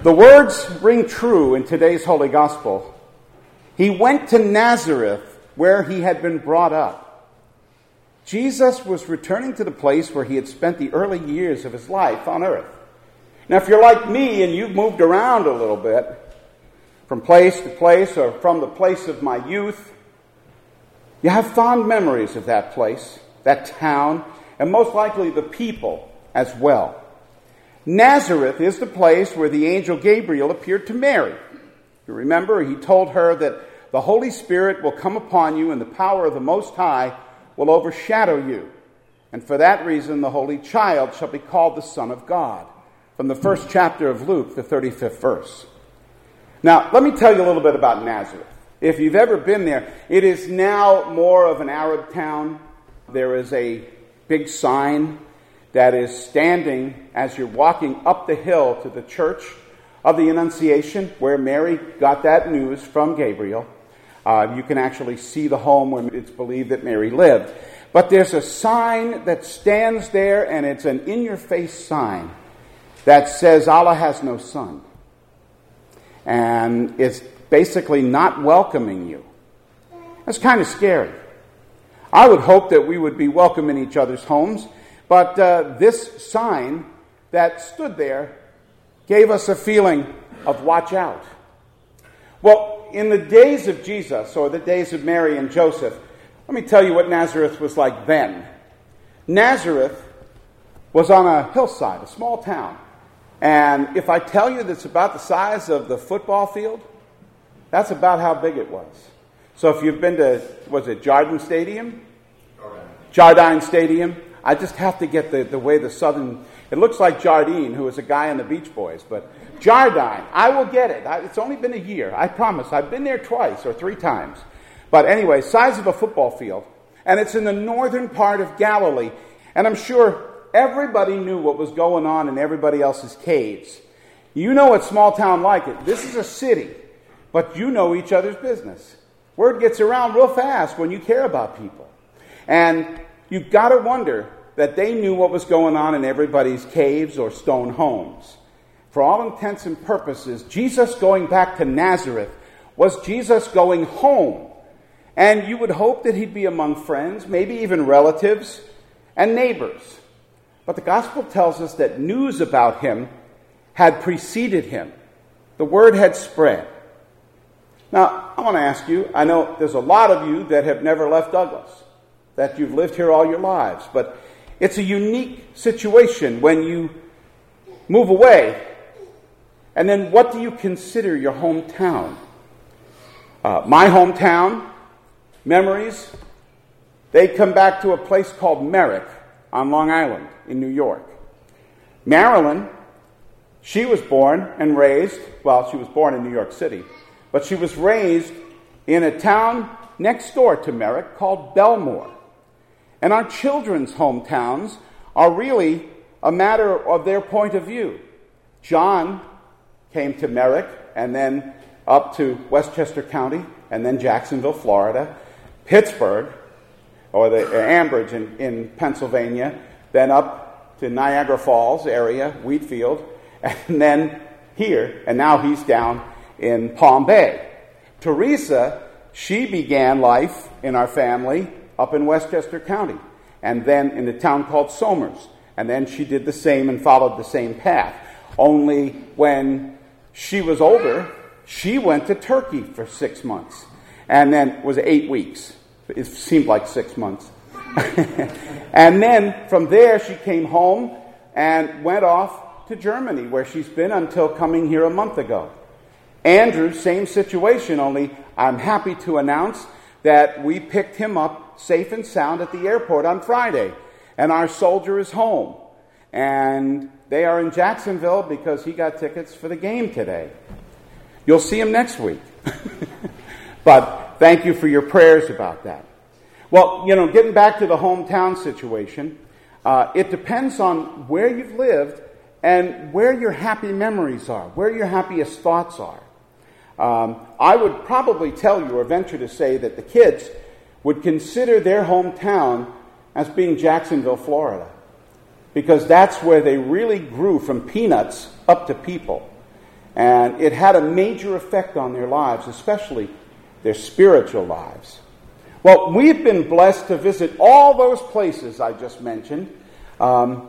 The words ring true in today's Holy Gospel. He went to Nazareth, where he had been brought up. Jesus was returning to the place where he had spent the early years of his life on earth. Now, if you're like me and you've moved around a little bit, from place to place or from the place of my youth, you have fond memories of that place, that town, and most likely the people as well. Nazareth is the place where the angel Gabriel appeared to Mary. You remember, he told her that the Holy Spirit will come upon you and the power of the Most High will overshadow you. And for that reason, the Holy Child shall be called the Son of God. From the first chapter of Luke, the 35th verse. Now, let me tell you a little bit about Nazareth. If you've ever been there, it is now more of an Arab town. There is a big sign that is standing as you're walking up the hill to the Church of the Annunciation, where Mary got that news from Gabriel. You can actually see the home where it's believed that Mary lived. But there's a sign that stands there, and it's an in-your-face sign that says Allah has no son. And it's basically not welcoming you. That's kind of scary. I would hope that we would be welcome in each other's homes, but this sign that stood there gave us a feeling of watch out. Well, in the days of Jesus, or the days of Mary and Joseph, let me tell you what Nazareth was like then. Nazareth was on a hillside, a small town. And if I tell you that it's about the size of the football field, that's about how big it was. So if you've been to, was it Jardine Stadium? Jardine Stadium. I just have to get the way the southern, it looks like Jardine, who was a guy in the Beach Boys, but Jardine, I will get it. It's only been a year, I promise. I've been there twice or three times. But anyway, size of a football field. And it's in the northern part of Galilee. And I'm sure everybody knew what was going on in everybody else's caves. You know a small town like it. This is a city, but you know each other's business. Word gets around real fast when you care about people. And you've got to wonder that they knew what was going on in everybody's caves or stone homes. For all intents and purposes, Jesus going back to Nazareth was Jesus going home. And you would hope that he'd be among friends, maybe even relatives and neighbors. But the gospel tells us that news about him had preceded him. The word had spread. Now, I want to ask you, I know there's a lot of you that have never left Douglas, that you've lived here all your lives, but it's a unique situation when you move away. And then what do you consider your hometown? My hometown, memories, they come back to a place called Merrick on Long Island in New York. Marilyn, she was born and raised, well, she was born in New York City, but she was raised in a town next door to Merrick called Belmore. And our children's hometowns are really a matter of their point of view. John came to Merrick and then up to Westchester County and then Jacksonville, Florida, Pittsburgh, or the Ambridge in Pennsylvania, then up to Niagara Falls area, Wheatfield, and then here, and now he's down in Palm Bay. Teresa, she began life in our family up in Westchester County, and then in a town called Somers, and then she did the same and followed the same path. Only when she was older, she went to Turkey for 6 months, and then it was 8 weeks. It seemed like 6 months. And then from there she came home and went off to Germany, where she's been until coming here a month ago. Andrew, same situation, only I'm happy to announce that we picked him up safe and sound at the airport on Friday. And our soldier is home. And they are in Jacksonville because he got tickets for the game today. You'll see him next week. But thank you for your prayers about that. Well, getting back to the hometown situation, it depends on where you've lived and where your happy memories are, where your happiest thoughts are. I would probably tell you or venture to say that the kids would consider their hometown as being Jacksonville, Florida, because that's where they really grew from peanuts up to people. And it had a major effect on their lives, especially their spiritual lives. Well, we've been blessed to visit all those places I just mentioned, and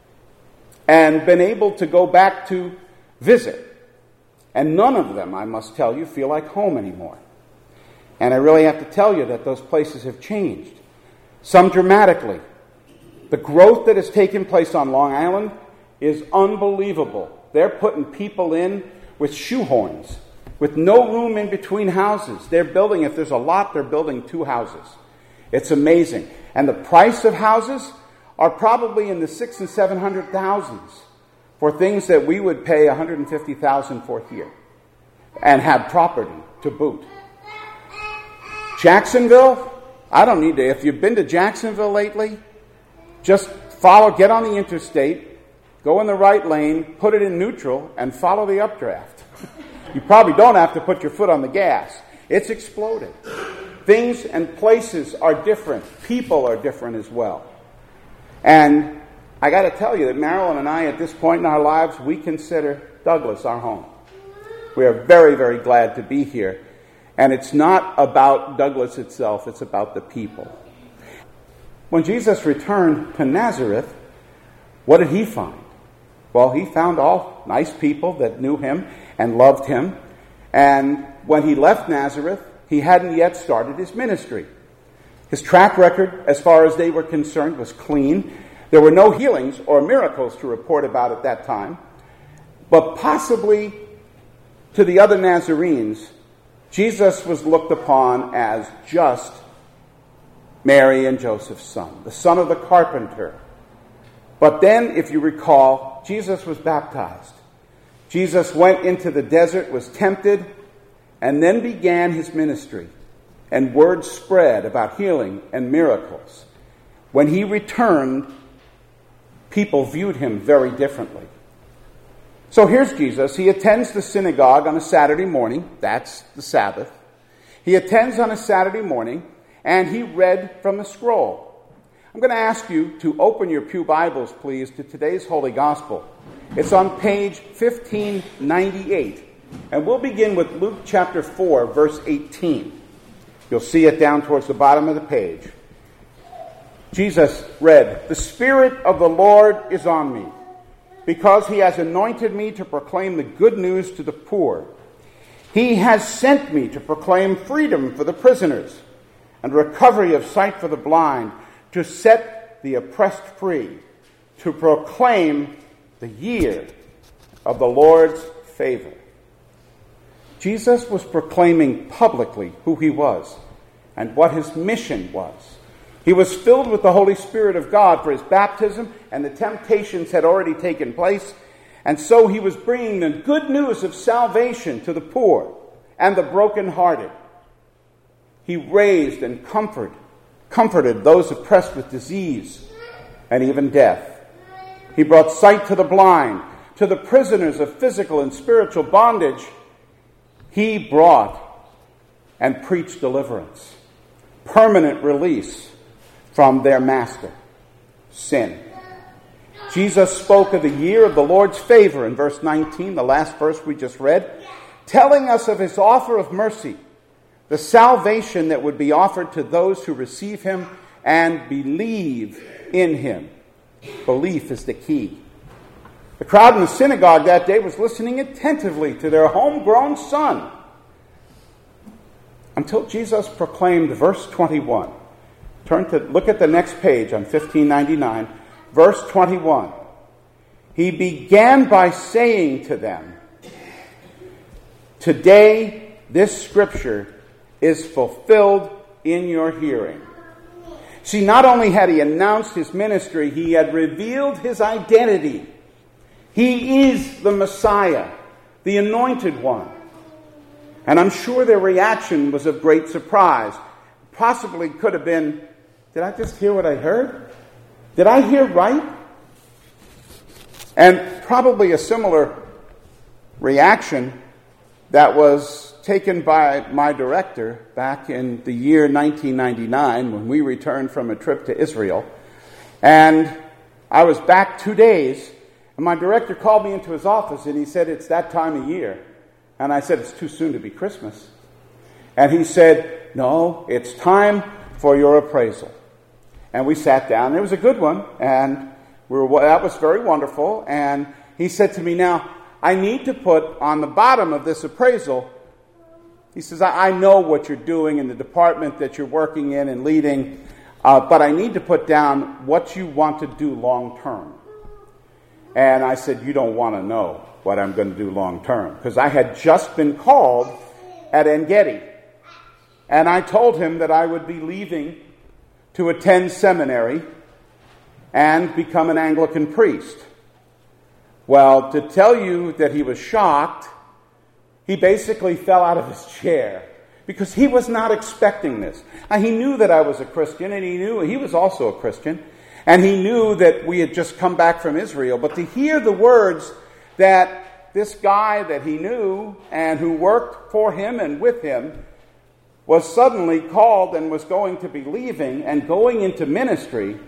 been able to go back to visit. And none of them, I must tell you, feel like home anymore. And I really have to tell you that those places have changed, some dramatically. The growth that has taken place on Long Island is unbelievable. They're putting people in with shoehorns, with no room in between houses. They're building, if there's a lot, they're building 2 houses. It's amazing. And the price of houses are probably in the 600,000 and 700,000 for things that we would pay $150,000 for here and have property to boot. Jacksonville, I don't need to. If you've been to Jacksonville lately, just get on the interstate, go in the right lane, put it in neutral, and follow the updraft. You probably don't have to put your foot on the gas. It's exploded. Things and places are different. People are different as well. And I got to tell you that Marilyn and I, at this point in our lives, we consider Douglas our home. We are very, very glad to be here. And it's not about Douglas itself, it's about the people. When Jesus returned to Nazareth, what did he find? Well, he found all nice people that knew him and loved him. And when he left Nazareth, he hadn't yet started his ministry. His track record, as far as they were concerned, was clean. There were no healings or miracles to report about at that time. But possibly to the other Nazarenes, Jesus was looked upon as just Mary and Joseph's son, the son of the carpenter. But then, if you recall, Jesus was baptized. Jesus went into the desert, was tempted, and then began his ministry. And word spread about healing and miracles. When he returned, people viewed him very differently. So here's Jesus. He attends the synagogue on a Saturday morning. That's the Sabbath. He attends on a Saturday morning, and he read from the scroll. I'm going to ask you to open your pew Bibles, please, to today's Holy Gospel. It's on page 1598, and we'll begin with Luke chapter 4, verse 18. You'll see it down towards the bottom of the page. Jesus read, "The Spirit of the Lord is on me, because he has anointed me to proclaim the good news to the poor. He has sent me to proclaim freedom for the prisoners and recovery of sight for the blind, to set the oppressed free, to proclaim the year of the Lord's favor." Jesus was proclaiming publicly who he was and what his mission was. He was filled with the Holy Spirit of God for his baptism, and the temptations had already taken place. And so he was bringing the good news of salvation to the poor and the brokenhearted. He raised and comforted those oppressed with disease and even death. He brought sight to the blind, to the prisoners of physical and spiritual bondage. He brought and preached deliverance, permanent release from their master, sin. Jesus spoke of the year of the Lord's favor in verse 19, the last verse we just read, telling us of his offer of mercy, the salvation that would be offered to those who receive him and believe in him. Belief is the key. The crowd in the synagogue that day was listening attentively to their homegrown son until Jesus proclaimed verse 21. Look at the next page on 1599, verse 21. He began by saying to them, "Today this scripture is fulfilled in your hearing." See, not only had he announced his ministry, he had revealed his identity. He is the Messiah, the Anointed One. And I'm sure their reaction was of great surprise. Possibly could have been, did I just hear what I heard? Did I hear right? And probably a similar reaction that was taken by my director back in the year 1999 when we returned from a trip to Israel. And I was back 2 days, And my director called me into his office and he said, "It's that time of year." And I said, "It's too soon to be Christmas." And he said, "No, it's time for your appraisal." And we sat down. It was a good one, and that was very wonderful. And he said to me, "Now, I need to put on the bottom of this appraisal," he says, "I know what you're doing in the department that you're working in and leading, but I need to put down what you want to do long term." And I said, "You don't want to know what I'm going to do long term," because I had just been called at En-Gedi. And I told him that I would be leaving to attend seminary and become an Anglican priest. Well, to tell you that he was shocked, he basically fell out of his chair because he was not expecting this. He knew that I was a Christian, and he knew he was also a Christian, and he knew that we had just come back from Israel. But to hear the words that this guy that he knew and who worked for him and with him was suddenly called and was going to be leaving and going into ministry,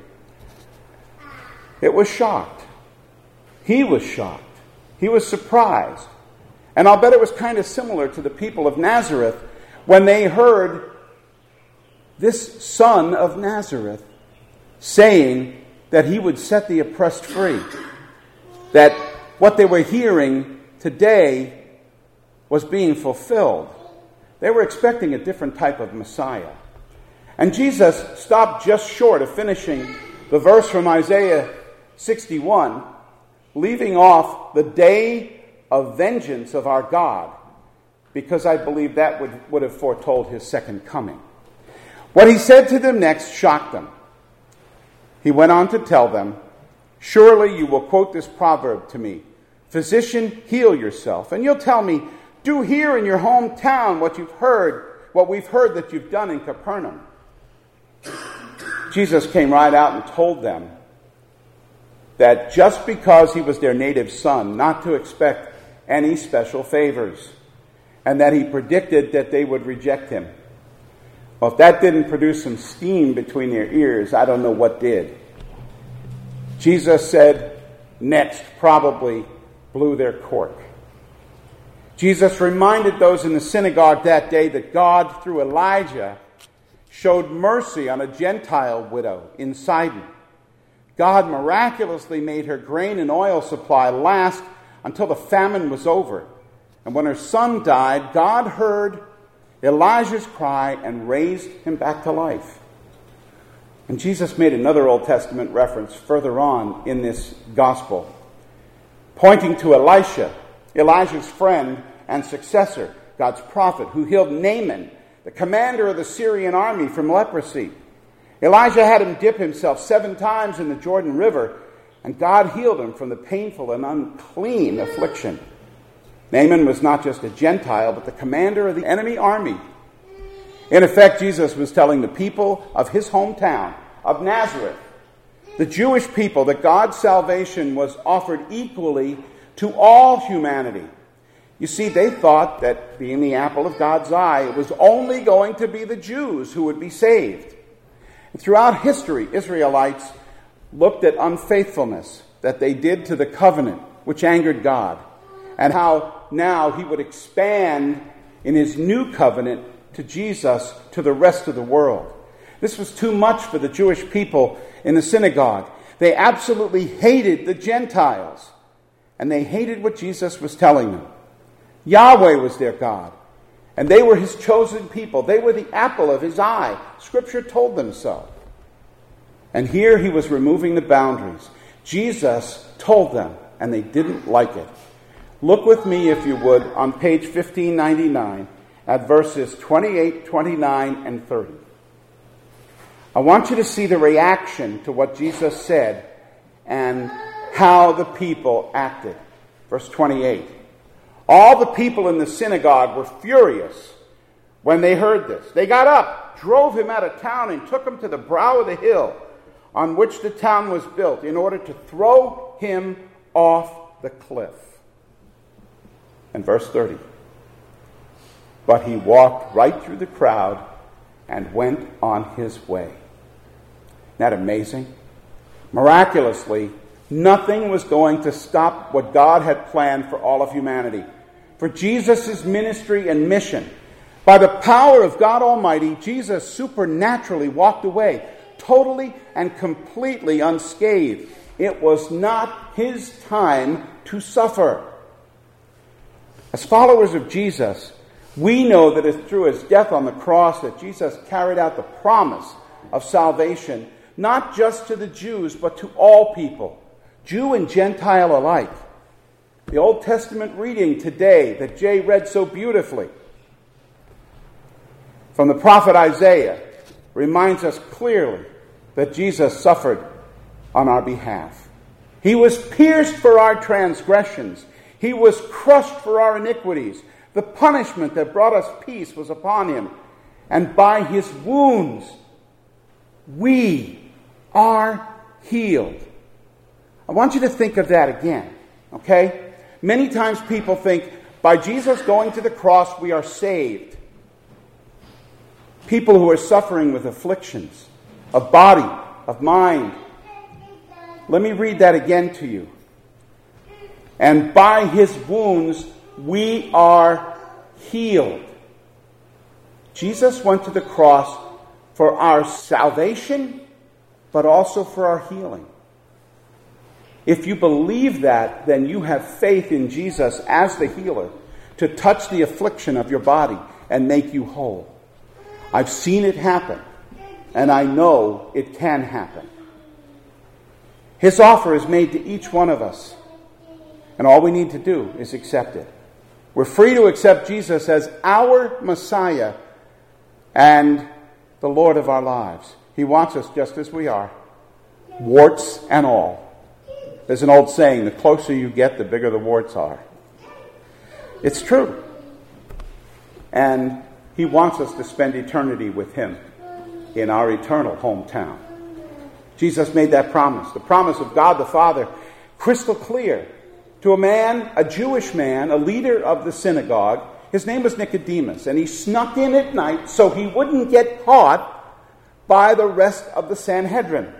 it was shocked. He was shocked. He was surprised. And I'll bet it was kind of similar to the people of Nazareth when they heard this son of Nazareth saying that he would set the oppressed free. That what they were hearing today was being fulfilled. They were expecting a different type of Messiah. And Jesus stopped just short of finishing the verse from Isaiah 61, leaving off the day of vengeance of our God, because I believe that would have foretold his second coming. What he said to them next shocked them. He went on to tell them, "Surely you will quote this proverb to me, 'Physician, heal yourself.' And you'll tell me, 'Do here in your hometown what we've heard that you've done in Capernaum.'" Jesus came right out and told them that just because he was their native son, not to expect any special favors, and that he predicted that they would reject him. Well, if that didn't produce some steam between their ears, I don't know what did. Jesus said, next probably blew their cork. Jesus reminded those in the synagogue that day that God, through Elijah, showed mercy on a Gentile widow in Sidon. God miraculously made her grain and oil supply last until the famine was over. And when her son died, God heard Elijah's cry and raised him back to life. And Jesus made another Old Testament reference further on in this gospel, pointing to Elisha, Elijah's friend and successor, God's prophet, who healed Naaman, the commander of the Syrian army, from leprosy. Elijah had him dip himself 7 times in the Jordan River, and God healed him from the painful and unclean affliction. Naaman was not just a Gentile, but the commander of the enemy army. In effect, Jesus was telling the people of his hometown, of Nazareth, the Jewish people, that God's salvation was offered equally to all humanity. You see, they thought that, being the apple of God's eye, it was only going to be the Jews who would be saved. And throughout history, Israelites looked at unfaithfulness that they did to the covenant, which angered God, and how now he would expand in his new covenant to Jesus to the rest of the world. This was too much for the Jewish people in the synagogue. They absolutely hated the Gentiles, and they hated what Jesus was telling them. Yahweh was their God, and they were his chosen people. They were the apple of his eye. Scripture told them so. And here he was removing the boundaries. Jesus told them, and they didn't like it. Look with me, if you would, on page 1599 at verses 28, 29, and 30. I want you to see the reaction to what Jesus said and how the people acted. Verse 28. All the people in the synagogue were furious when they heard this. They got up, drove him out of town, and took him to the brow of the hill on which the town was built, in order to throw him off the cliff. And verse 30. But he walked right through the crowd and went on his way. Isn't that amazing? Miraculously, Nothing was going to stop what God had planned for all of humanity. For Jesus' ministry and mission, by the power of God Almighty, Jesus supernaturally walked away, totally and completely unscathed. It was not his time to suffer. As followers of Jesus, we know that it's through his death on the cross that Jesus carried out the promise of salvation, not just to the Jews, but to all people, Jew and Gentile alike. The Old Testament reading today that Jay read so beautifully from the prophet Isaiah reminds us clearly that Jesus suffered on our behalf. He was pierced for our transgressions. He was crushed for our iniquities. The punishment that brought us peace was upon him. And by his wounds, we are healed. I want you to think of that again, okay? Many times people think, by Jesus going to the cross, we are saved. People who are suffering with afflictions of body, of mind. Let me read that again to you. And by his wounds, we are healed. Jesus went to the cross for our salvation, but also for our healing. If you believe that, then you have faith in Jesus as the healer to touch the affliction of your body and make you whole. I've seen it happen, and I know it can happen. His offer is made to each one of us, and all we need to do is accept it. We're free to accept Jesus as our Messiah and the Lord of our lives. He wants us just as we are, warts and all. There's an old saying, the closer you get, the bigger the warts are. It's true. And he wants us to spend eternity with him in our eternal hometown. Jesus made that promise, the promise of God the Father, crystal clear to a man, a Jewish man, a leader of the synagogue. His name was Nicodemus, and he snuck in at night so he wouldn't get caught by the rest of the Sanhedrin.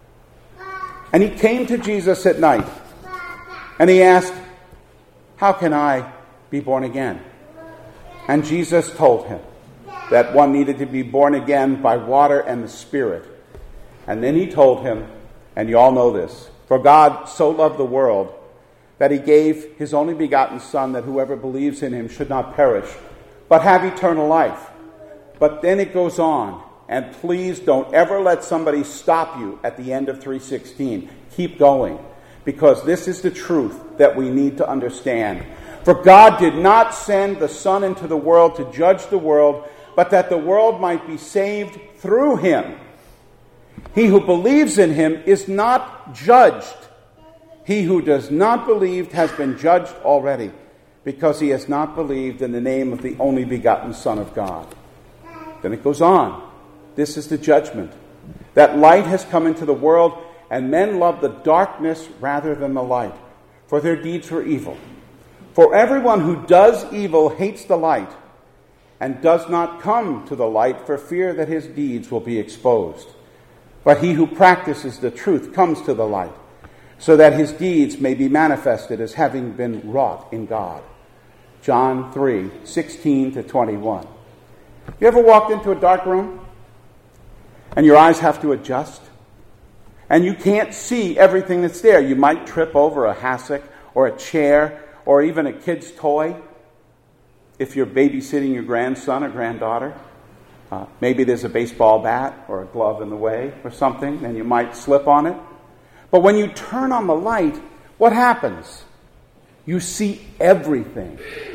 And he came to Jesus at night, and he asked, "How can I be born again?" And Jesus told him that one needed to be born again by water and the Spirit. And then he told him, and you all know this, "For God so loved the world that he gave his only begotten Son, that whoever believes in him should not perish, but have eternal life." But then it goes on, and please don't ever let somebody stop you at the end of 3:16. Keep going, because this is the truth that we need to understand. For God did not send the Son into the world to judge the world, but that the world might be saved through him. He who believes in him is not judged. He who does not believe has been judged already, because he has not believed in the name of the only begotten Son of God. Then it goes on. This is the judgment. That light has come into the world, and men love the darkness rather than the light, for their deeds were evil. For everyone who does evil hates the light, and does not come to the light for fear that his deeds will be exposed. But he who practices the truth comes to the light, so that his deeds may be manifested as having been wrought in God. John 3:16-21. You ever walked into a dark room and your eyes have to adjust and you can't see everything that's there? You might trip over a hassock or a chair or even a kid's toy if you're babysitting your grandson or granddaughter. Maybe there's a baseball bat or a glove in the way or something, and you might slip on it. But when you turn on the light, what happens? You see everything.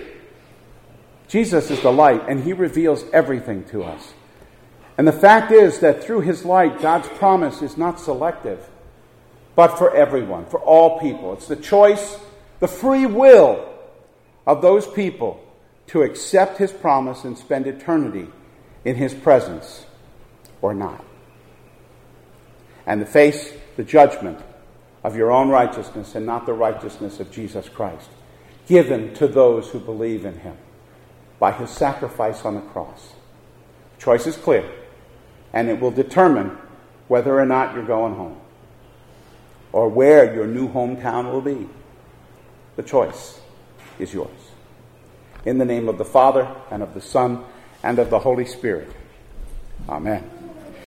Jesus is the light, and he reveals everything to us. And the fact is that through his light, God's promise is not selective, but for everyone, for all people. It's the choice, the free will of those people to accept his promise and spend eternity in his presence or not. And to face the judgment of your own righteousness and not the righteousness of Jesus Christ, given to those who believe in him by his sacrifice on the cross. The choice is clear, and it will determine whether or not you're going home. or where your new hometown will be. The choice is yours. In the name of the Father, and of the Son, and of the Holy Spirit. Amen.